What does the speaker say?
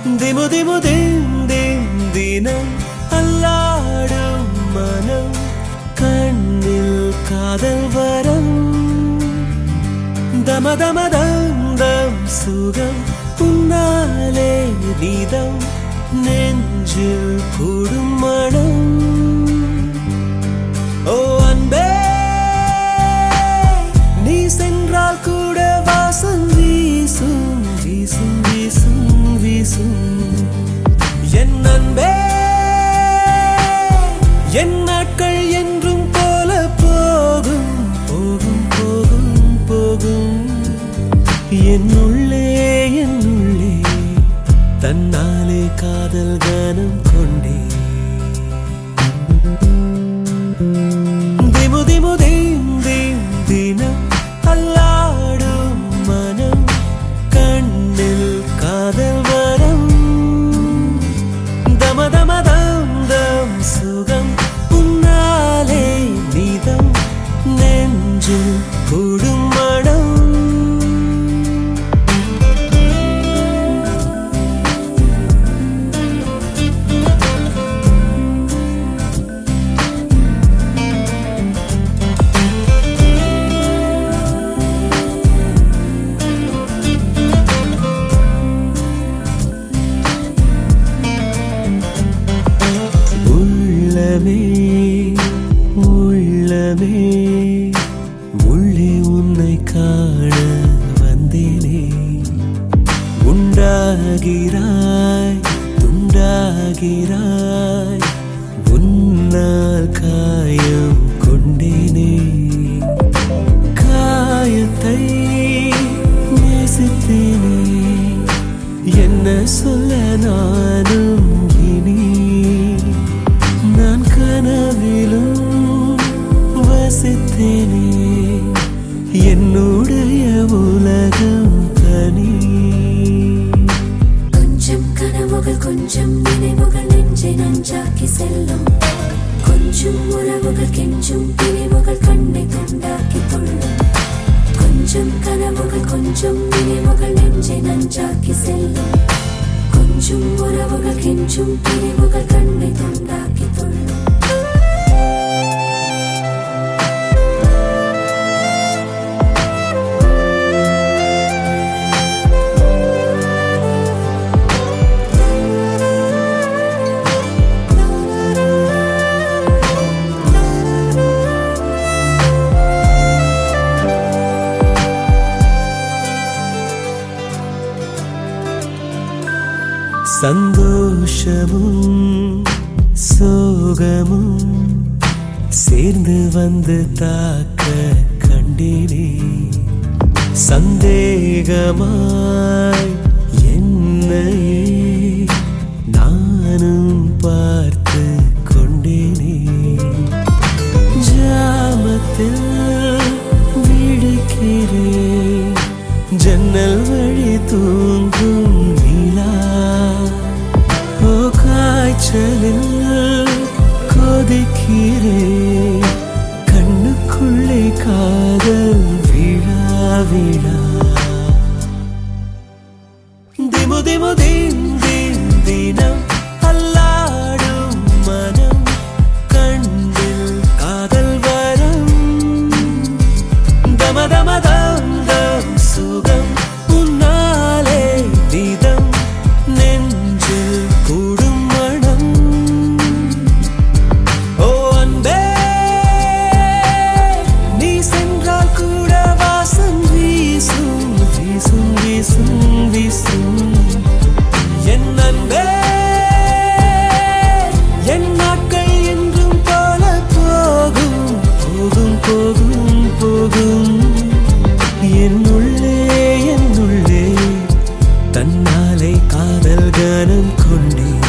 திமு திமு தினம் அல்லாடும் மனம் கண்ணில் காதல் வரம் தம தம தம் சுகம் உன்னாலே நீதம் நெஞ்சில் கூடும் மனம் ஓ அன்பே நீ சென்றால் கூட வாசம் வீசும் வீசும் வீசும் வீசும் என் அன்பே என் நாட்கள் என்றும் போல போகும் போகும் போகும் போகும் என்னுள்ளே தன்னாலே காதல் கானம் கொண்டே திமு திமு தினம் அல்லாடும் மனம் கண்ணில் காதல் வரம் தம தம தம் சுகம் உன்னாலே நீதம் நெஞ்சில் கூடும் மனம் உள்ளமே உள்ளே உன்னை காண வந்தேனே உண்டாகிறாய் துண்டாகிறாய் உன்னால் காயம் கொண்டேனே காயத்தை நேசித்தேனே என்ன சொல்ல நானும் இனி நான் கனவிலும் வசித்தேனே என்னுடைய உலகம் தனி கொஞ்சம் கனவுகள் கொஞ்சம் நினைவுகள் நெஞ்சை நஞ்சாக்கி செல்லும் கொஞ்சம் உறவுகள் கெஞ்சும் பிரிவுகள் கண்ணை துண்டாக்கி கொள்ளும் கொஞ்சம் கனவுகள் கொஞ்சம் நினைவுகள் நெஞ்சை நஞ்சாக்கி செல்லும் கொஞ்சம் உறவுகள் கெஞ்சும் பிரிவுகள் கண்ணை துண்டாக்கி கொள்ளும் சந்தோஷமும் சோகமும் சேர்ந்து வந்து தாக்க கண்டேனே சந்தேகமாய் என்னையே நானும் பார்த்து கொண்டேனே ஜாமத்தில் விழிக்கிறேன் ஜன்னல் வழி தூங்கும் நிலா ஓ காய்ச்சலில் கொதிக்கிறேன் கண்ணுக்குள்ளே காதல் விழா விழா திமு திமு தினம் அல்லாடும் மனம் கண்ணில் காதல் வரம் தம தம தம் சுகம் உன்னாலே நீதம் நெஞ்சில் கூடும் மனம் ஓ அன்பே நீ சென்றால் கூட வாசம் வீசும் வீசும் வீசும் வீசும் என் அன்பே என் நாட்கள் என்றும் போல போகும் போகும் போகும் போகும் என்னுள்ளே தன்னாலே காதல் கானம் கொண்டே